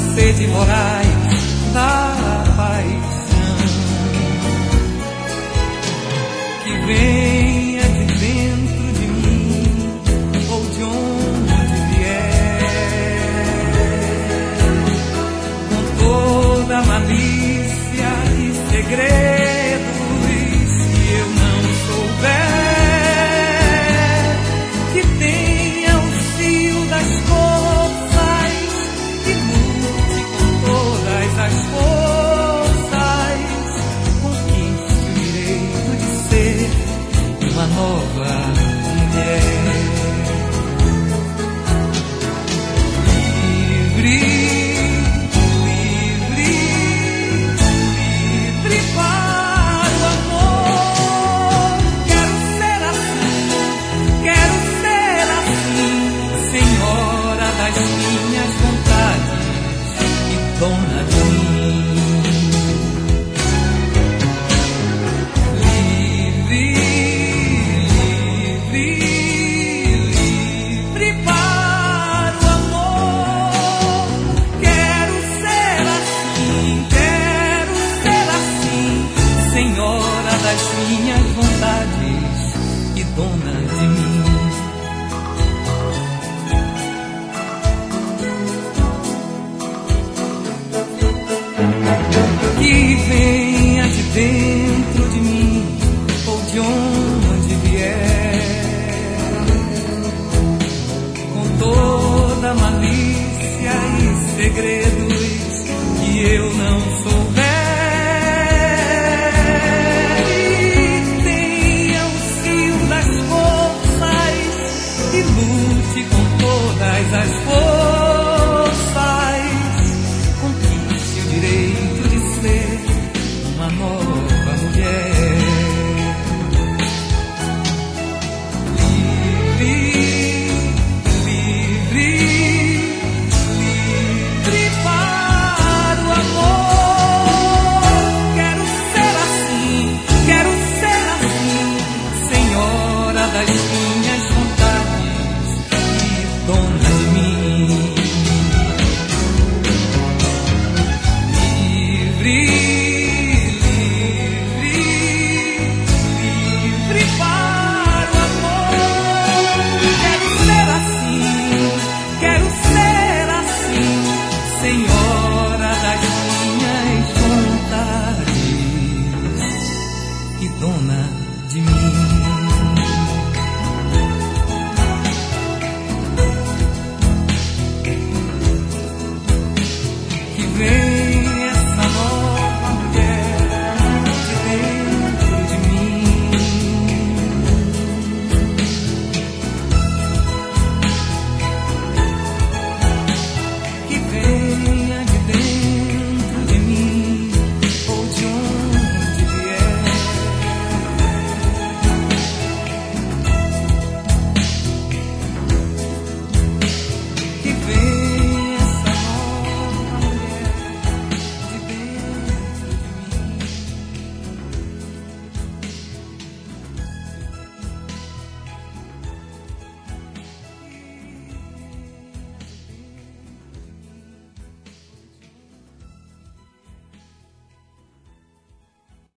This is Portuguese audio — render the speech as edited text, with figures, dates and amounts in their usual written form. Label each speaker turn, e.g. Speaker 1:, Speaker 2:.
Speaker 1: sede morais da paixão, que venha de dentro de mim ou de onde vier, com toda malícia e segredos que eu não souber, que tenha o fio das forças, que lute com todas as forças, conquiste o direito de ser uma nova mulher. Livre, livre, livre para o amor. Quero ser assim, senhora das minhas vontades e dona de mim. Livre, livre, livre para o amor. Quero ser assim, senhora das minhas vontades e dona de mim. Que venha de dentro de mim ou de onde vier, com toda malícia e segredos que eu não souber, e tenha o fio das forças e lute com todas as forças, conquiste o direito de ser uma nova mulher. Livre, livre, livre para o amor. Quero ser assim, senhora das minhas vontades e dona